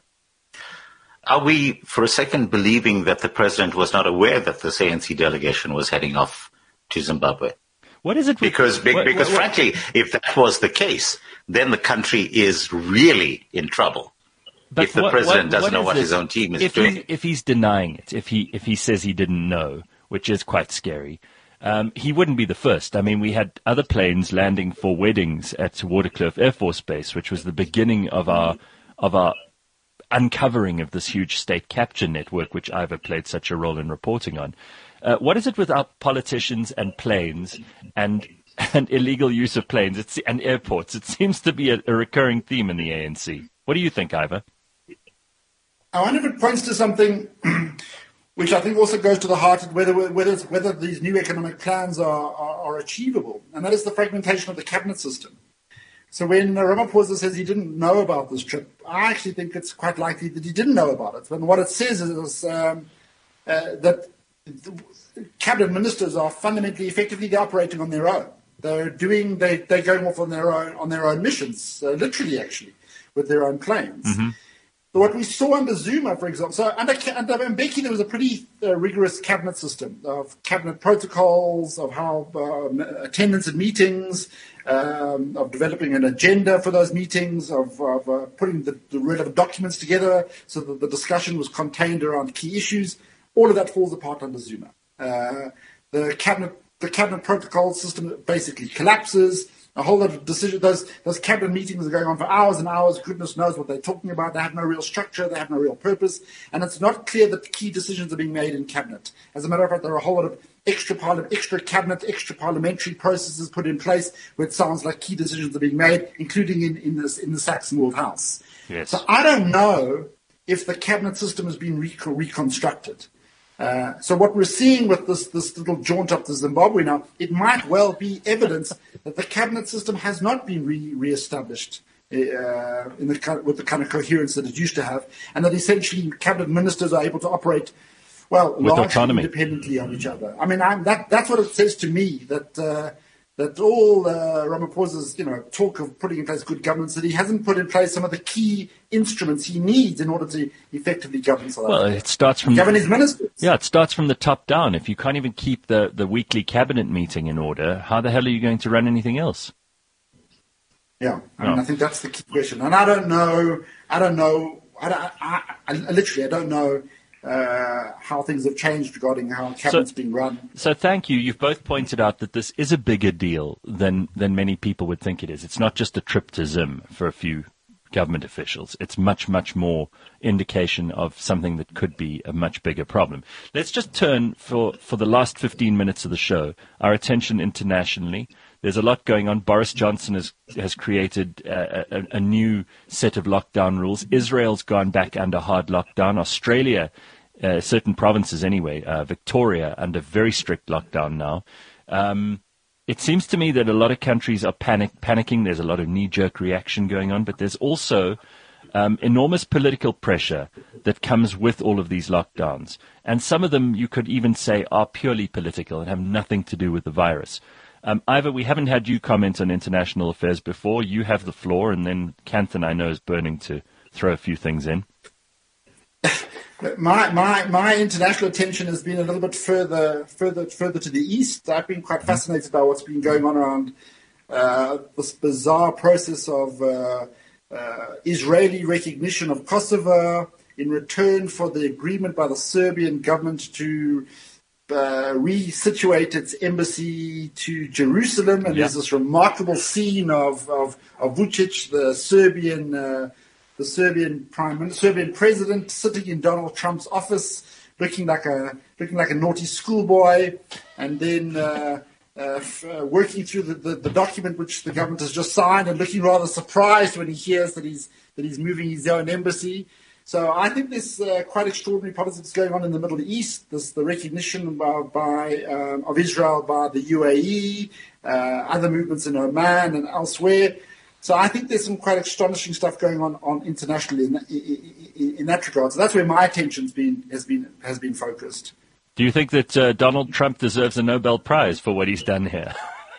Are we, for a second, believing that the president was not aware that this A N C delegation was heading off to Zimbabwe? What is it? With, because, what, because what, what, frankly, if that was the case, then the country is really in trouble. But if the what, president what, doesn't what know what this? his own team is if doing. He, if he's denying it, if he if he says he didn't know, which is quite scary, um, he wouldn't be the first. I mean, we had other planes landing for weddings at Waterkloof Air Force Base, which was the beginning of our of our uncovering of this huge state capture network, which Ivor played such a role in reporting on. Uh, what is it with our politicians and planes and and illegal use of planes it's, and airports? It seems to be a, a recurring theme in the A N C. What do you think, Ivor? I wonder if it points to something which I think also goes to the heart of whether whether whether these new economic plans are, are, are achievable, and that is the fragmentation of the cabinet system. So when Ramaphosa says he didn't know about this trip, I actually think it's quite likely that he didn't know about it. And what it says is um, uh, that cabinet ministers are fundamentally, effectively, they're operating on their own. They're doing, they, they're going off on their own on their own missions, uh, literally, actually, with their own planes. Mm-hmm. So what we saw under Zuma, for example, so under, under Mbeki, there was a pretty uh, rigorous cabinet system of cabinet protocols, of how uh, attendance at meetings, um, of developing an agenda for those meetings, of, of uh, putting the, the relevant documents together so that the discussion was contained around key issues. All of that falls apart under Zuma. Uh, the cabinet, the cabinet protocol system basically collapses. A whole lot of decisions. Those those cabinet meetings are going on for hours and hours. Goodness knows what they're talking about. They have no real structure. They have no real purpose, and it's not clear that key decisions are being made in cabinet. As a matter of fact, there are a whole lot of extra parliament, extra cabinet, extra parliamentary processes put in place where it sounds like key decisions are being made, including in in, this, in the Saxon-Wold House. Yes. So I don't know if the cabinet system has been re- reconstructed. Uh, so what we're seeing with this, this little jaunt up to Zimbabwe now, it might well be evidence that the cabinet system has not been re- re-established uh, in the, with the kind of coherence that it used to have, and that essentially cabinet ministers are able to operate, well, with largely autonomy, independently of each other. I mean, I'm, that, that's what it says to me, that uh, that all uh, Ramaphosa's, you know, talk of putting in place good governance, that he hasn't put in place some of the key instruments he needs in order to effectively govern South Africa. Well, it starts from govern his ministers. Yeah, it starts from the top down. If you can't even keep the, the weekly cabinet meeting in order, how the hell are you going to run anything else? Yeah, I no. mean, I think that's the key question. And I don't know, I don't know, I, don't, I, I, I literally, I don't know uh, how things have changed regarding how cabinet's so, being run. So thank you. You've both pointed out that this is a bigger deal than, than many people would think it is. It's not just a trip to Zim for a few government officials. It's much, much more indication of something that could be a much bigger problem. Let's just turn for, for the last fifteen minutes of the show, our attention internationally. There's a lot going on. Boris Johnson has, has created a, a, a new set of lockdown rules. Israel's gone back under hard lockdown. Australia, uh, certain provinces anyway, uh, Victoria, under very strict lockdown now. Um, It seems to me that a lot of countries are panic, panicking. There's a lot of knee-jerk reaction going on, but there's also um, enormous political pressure that comes with all of these lockdowns. And some of them, you could even say, are purely political and have nothing to do with the virus. Um, Ivor, we haven't had you comment on international affairs before. You have the floor, and then Kanthan, I know, is burning to throw a few things in. My, my my international attention has been a little bit further further further to the east. I've been quite fascinated by what's been going on around uh, this bizarre process of uh, uh, Israeli recognition of Kosovo in return for the agreement by the Serbian government to uh, resituate its embassy to Jerusalem. And yeah. there's this remarkable scene of of, of Vučić, the Serbian. Uh, the Serbian prime minister, Serbian president, sitting in Donald Trump's office, looking like a looking like a naughty schoolboy, and then uh, uh, f- uh, working through the, the, the document which the government has just signed, and looking rather surprised when he hears that he's that he's moving his own embassy. So I think there's uh, quite extraordinary politics going on in the Middle East. There's the recognition by, by um, of Israel by the U A E, uh, other movements in Oman and elsewhere. So I think there's some quite astonishing stuff going on, on internationally in that, in, in that regard. So that's where my attention's been has been has been focused. Do you think that uh, Donald Trump deserves a Nobel Prize for what he's done here?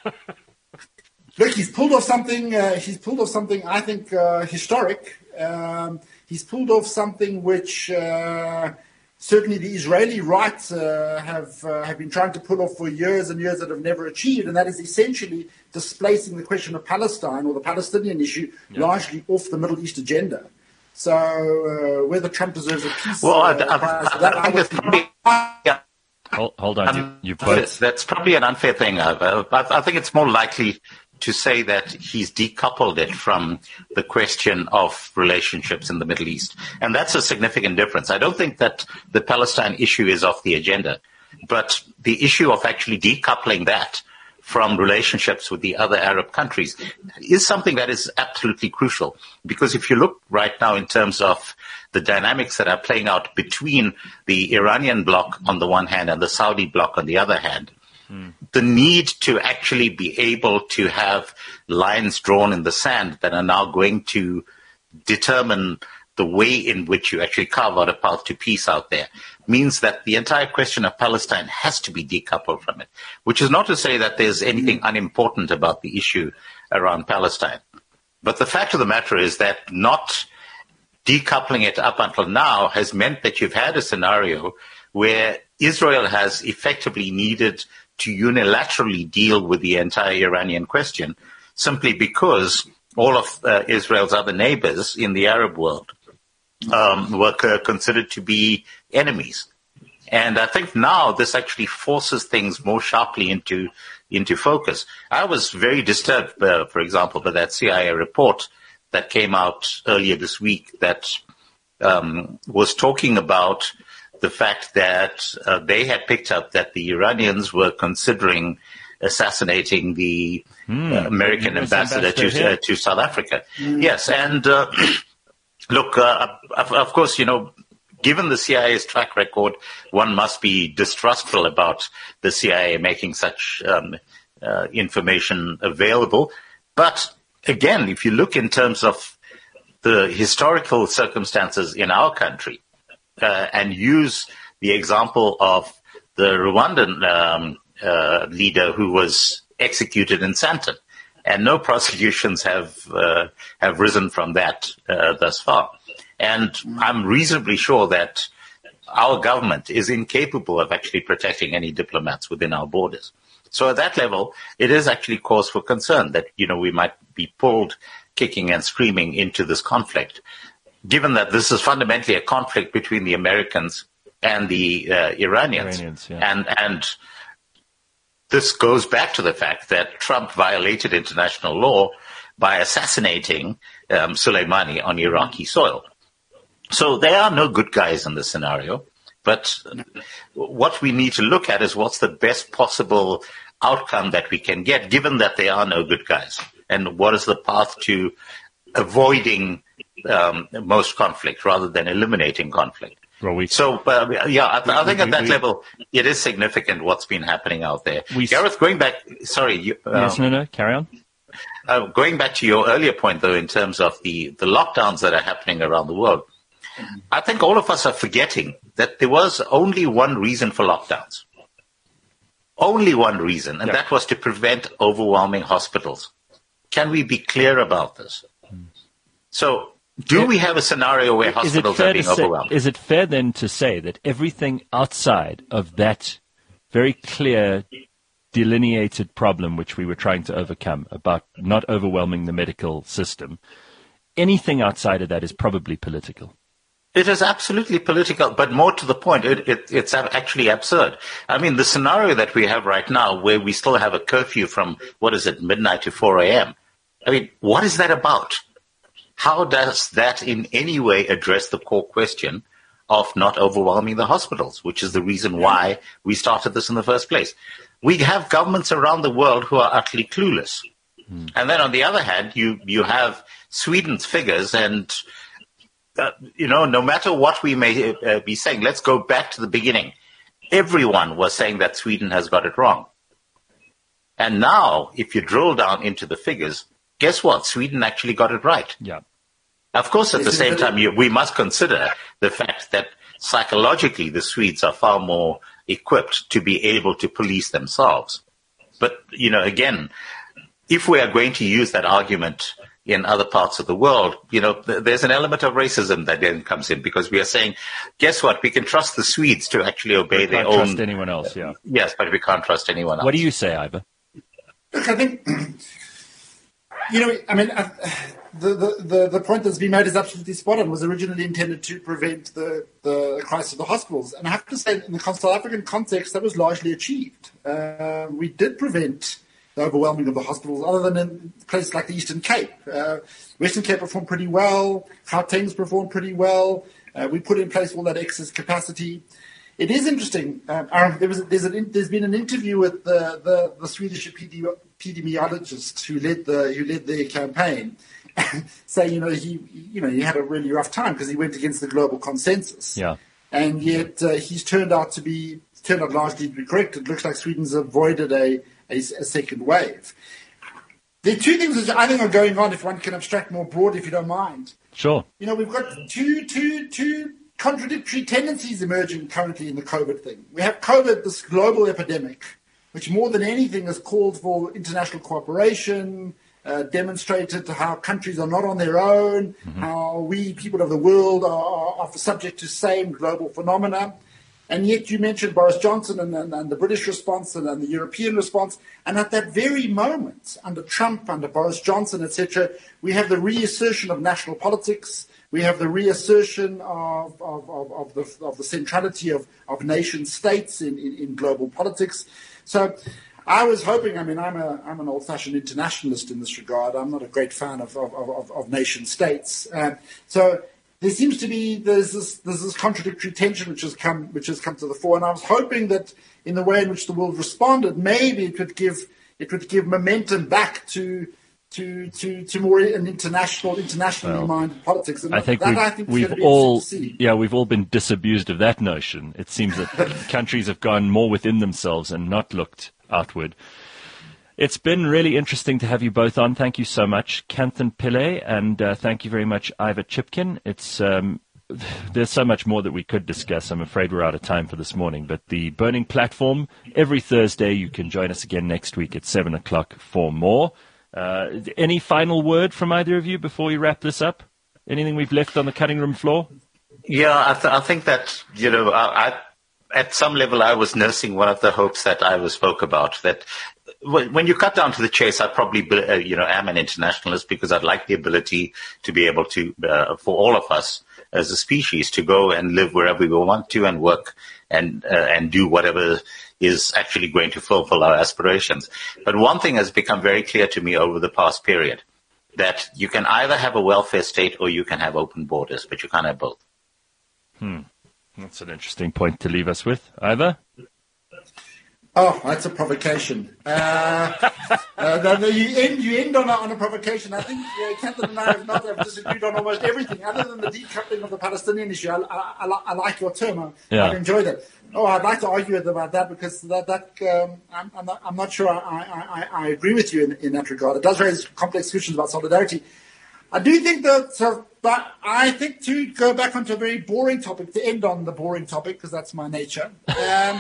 Look, he's pulled off something. Uh, he's pulled off something I think uh, historic. Um, he's pulled off something which uh, certainly the Israeli right uh, have uh, have been trying to pull off for years and years that have never achieved, and that is essentially displacing the question of Palestine or the Palestinian issue yeah. largely off the Middle East agenda. So uh, whether Trump deserves a peace well, uh, I, I, prize for I, that, I I think would it's probably, yeah. hold, hold on, um, you, you both. That's probably an unfair thing. I, I, I think it's more likely to say that he's decoupled it from the question of relationships in the Middle East. And that's a significant difference. I don't think that the Palestine issue is off the agenda, but the issue of actually decoupling that from relationships with the other Arab countries is something that is absolutely crucial. Because if you look right now in terms of the dynamics that are playing out between the Iranian bloc on the one hand and the Saudi bloc on the other hand, Hmm. the need to actually be able to have lines drawn in the sand that are now going to determine the way in which you actually carve out a path to peace out there means that the entire question of Palestine has to be decoupled from it, which is not to say that there's anything unimportant about the issue around Palestine. But the fact of the matter is that not decoupling it up until now has meant that you've had a scenario where Israel has effectively needed to unilaterally deal with the entire Iranian question simply because all of uh, Israel's other neighbors in the Arab world um, were c- considered to be enemies. And I think now this actually forces things more sharply into into focus. I was very disturbed, uh, for example, by that C I A report that came out earlier this week that um, was talking about the fact that uh, they had picked up that the Iranians were considering assassinating the mm, uh, American ambassador, ambassador to, uh, to South Africa. Mm. Yes, and uh, look, uh, of, of course, you know, given the C I A's track record, one must be distrustful about the C I A making such um, uh, information available. But again, if you look in terms of the historical circumstances in our country, Uh, and use the example of the Rwandan um, uh, leader who was executed in Sandton, and no prosecutions have uh, have risen from that uh, thus far. And I'm reasonably sure that our government is incapable of actually protecting any diplomats within our borders. So at that level, it is actually cause for concern that, you know, we might be pulled kicking and screaming into this conflict, given that this is fundamentally a conflict between the Americans and the uh, Iranians. Iranians yeah. And and this goes back to the fact that Trump violated international law by assassinating um, Soleimani on Iraqi soil. So there are no good guys in this scenario. But what we need to look at is what's the best possible outcome that we can get, given that there are no good guys. And what is the path to avoiding um, most conflict rather than eliminating conflict? Well, we, so, uh, yeah, I, I think we, at that we, level, it is significant what's been happening out there. We, Gareth, going back, sorry. You, um, yes, no, no, carry on. Uh, going back to your earlier point, though, in terms of the, the lockdowns that are happening around the world, I think all of us are forgetting that there was only one reason for lockdowns. Only one reason, and yeah. that was to prevent overwhelming hospitals. Can we be clear about this? Mm. So Do we have a scenario where hospitals are being say, overwhelmed? Is it fair then to say that everything outside of that very clear, delineated problem which we were trying to overcome about not overwhelming the medical system, anything outside of that is probably political? It is absolutely political, but more to the point, it, it, it's actually absurd. I mean, the scenario that we have right now where we still have a curfew from, what is it, midnight to four a.m., I mean, what is that about? How does that in any way address the core question of not overwhelming the hospitals, which is the reason why we started this in the first place? We have governments around the world who are utterly clueless. Mm. And then on the other hand, you, you have Sweden's figures and, uh, you know, no matter what we may uh, be saying, let's go back to the beginning. Everyone was saying that Sweden has got it wrong. And now, if you drill down into the figures, guess what? Sweden actually got it right. Yeah. Of course, at the same time, you, we must consider the fact that psychologically the Swedes are far more equipped to be able to police themselves. But, you know, again, if we are going to use that argument in other parts of the world, you know, th- there's an element of racism that then comes in because we are saying, guess what? We can trust the Swedes to actually obey we their can't own. trust anyone else, yeah. Yes, but we can't trust anyone else. What do you say, Ivor? Look, I think, you know, I mean, I, the, the, the, the point that's been made is absolutely spot on. Was originally intended to prevent the, the crisis of the hospitals. And I have to say, in the South African context, that was largely achieved. Uh, we did prevent the overwhelming of the hospitals, other than in places like the Eastern Cape. Uh, Western Cape performed pretty well. Gauteng's performed pretty well. Uh, we put in place all that excess capacity. It is interesting. Um, there was, there's, an, there's been an interview with the, the, the Swedish epidemiologist who led the who led their campaign, saying, you know, he you know he had a really rough time because he went against the global consensus. Yeah. And yet uh, he's turned out to be turned out largely to be correct. It looks like Sweden's avoided a, a, a second wave. There are two things which I think are going on. If one can abstract more broadly, if you don't mind. Sure. You know, we've got two two two. contradictory tendencies emerging currently in the COVID thing. We have COVID, this global epidemic, which more than anything has called for international cooperation, uh, demonstrated how countries are not on their own, mm-hmm. how we, people of the world, are, are subject to same global phenomena. And yet you mentioned Boris Johnson and, and, and the British response and, and the European response. And at that very moment, under Trump, under Boris Johnson, et cetera, we have the reassertion of national politics. We have the reassertion of, of, of, of, the, of the centrality of, of nation states in, in, in global politics. So I was hoping, I mean, I'm, a, I'm an old-fashioned internationalist in this regard. I'm not a great fan of, of, of, of nation states. Um, so there seems to be, there's this, there's this contradictory tension which has come which has come to the fore. And I was hoping that in the way in which the world responded, maybe it would give, it would give momentum back to To, to, to more an international, internationally well, minded politics. And I think that, we've, I think we've all, yeah, we've all been disabused of that notion. It seems that countries have gone more within themselves and not looked outward. It's been really interesting to have you both on. Thank you so much, Kanthan Pillay, and uh, thank you very much, Ivor Chipkin. It's um, there's so much more that we could discuss. I'm afraid we're out of time for this morning. But the Burning Platform, every Thursday, you can join us again next week at seven o'clock for more. Uh, any final word from either of you before we wrap this up? Anything we've left on the cutting room floor? Yeah, I, th- I think that, you know, I, I, at some level I was nursing one of the hopes that Ivor spoke about, that w- when you cut down to the chase, I probably, uh, you know, am an internationalist because I'd like the ability to be able to, uh, for all of us as a species, to go and live wherever we want to and work and uh, and do whatever is actually going to fulfill our aspirations. But one thing has become very clear to me over the past period, that you can either have a welfare state or you can have open borders, but you can't have both. Hmm. That's an interesting point to leave us with. Ivor? Oh, that's a provocation. Uh, uh, no, no, you end you end on a, on a provocation. I think uh, Kanthan and I have not have disagreed on almost everything, other than the decoupling of the Palestinian issue. I, I, I, I like your term. I, yeah. I've enjoyed it. Oh, I'd like to argue about that because that that um, I'm, I'm, not, I'm not sure I, I, I, I agree with you in, in that regard. It does raise complex questions about solidarity. I do think that, so, but I think to go back onto a very boring topic, to end on the boring topic, because that's my nature, um,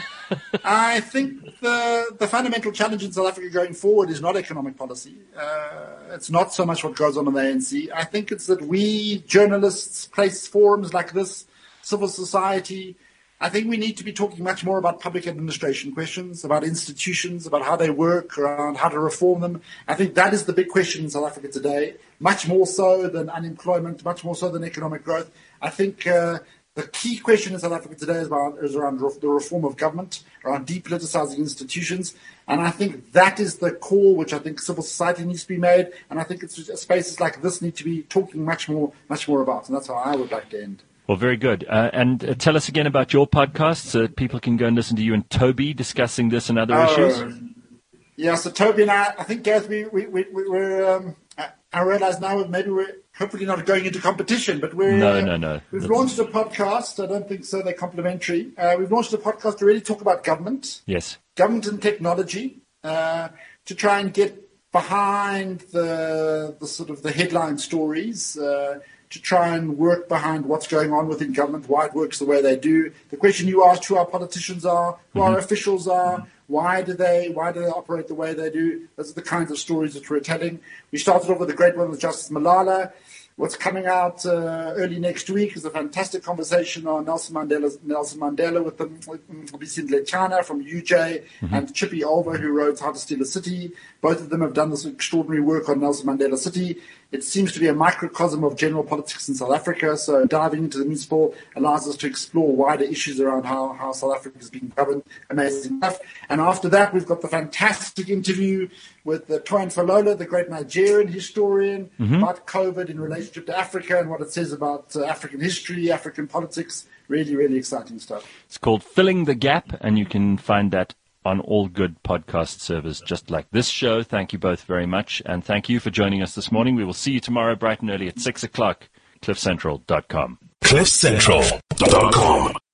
I think the the fundamental challenge in South Africa going forward is not economic policy. Uh, it's not so much what goes on in the A N C. I think it's that we, journalists, place forums like this, civil society, I think we need to be talking much more about public administration questions, about institutions, about how they work, around how to reform them. I think that is the big question in South Africa today, much more so than unemployment, much more so than economic growth. I think uh, the key question in South Africa today is, about, is around the reform of government, around depoliticizing institutions. And I think that is the call which I think civil society needs to be made. And I think it's spaces like this need to be talking much more, much more about. And that's how I would like to end. Well, very good. Uh, and uh, tell us again about your podcast so that people can go and listen to you and Toby discussing this and other uh, issues. Yeah, so Toby and I, I think, Gareth, we, we, we, we're, um, I, I realize now maybe we're hopefully not going into competition, but we're, no, no, no. We've That's... launched a podcast. I don't think so. They're complementary. Uh, we've launched a podcast to really talk about government. Yes. Government and technology, uh, to try and get behind the, the sort of the headline stories, uh, to try and work behind what's going on within government, why it works the way they do. The question you asked, who our politicians are, who mm-hmm. our officials are, why do they why do they operate the way they do? Those are the kinds of stories that we're telling. We started off with a great one with Justice Malala. What's coming out uh, early next week is a fantastic conversation on Nelson Mandela, Nelson Mandela with them, Bisindi Lechana from U J mm-hmm. and Chippy Olver, who wrote How to Steal a City. Both of them have done this extraordinary work on Nelson Mandela City. It seems to be a microcosm of general politics in South Africa, so diving into the municipal allows us to explore wider issues around how, how South Africa is being governed. Amazing stuff. And after that, we've got the fantastic interview with uh, Toyin Falola, the great Nigerian historian, mm-hmm. about COVID in relationship to Africa and what it says about uh, African history, African politics. Really, really exciting stuff. It's called Filling the Gap, and you can find that on all good podcast servers, just like this show. Thank you both very much, and thank you for joining us this morning. We will see you tomorrow bright and early at six o'clock, cliff central dot com. cliff central dot com